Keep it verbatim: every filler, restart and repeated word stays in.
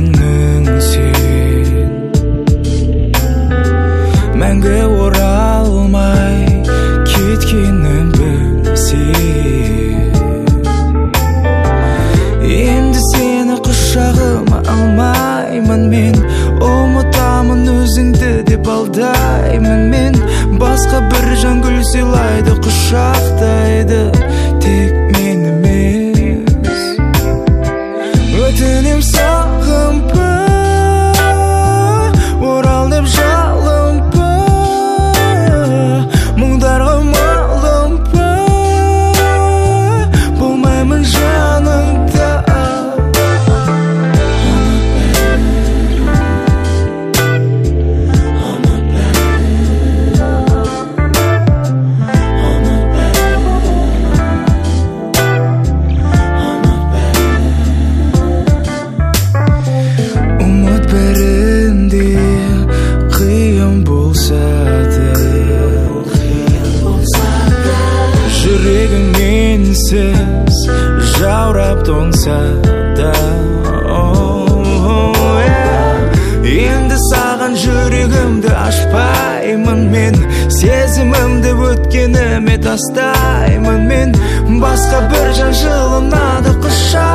күнің сен мәңгі оралмай кеткенін білсем енді сені құшағыма алмаймын мен ұмытамын өзіңді деп алдаймын мен басқа бір жан гүл сыйлайды құшақтайды тек мені емес өтінем сағынба орал деп жалынба мұңдарға малынба болмаймын жаныңда жаурап тоңса да енді саған жүрегімді ашпаймын мен сезімімді өткеніме тастаймын мен басқа бір жан жылынады құшақ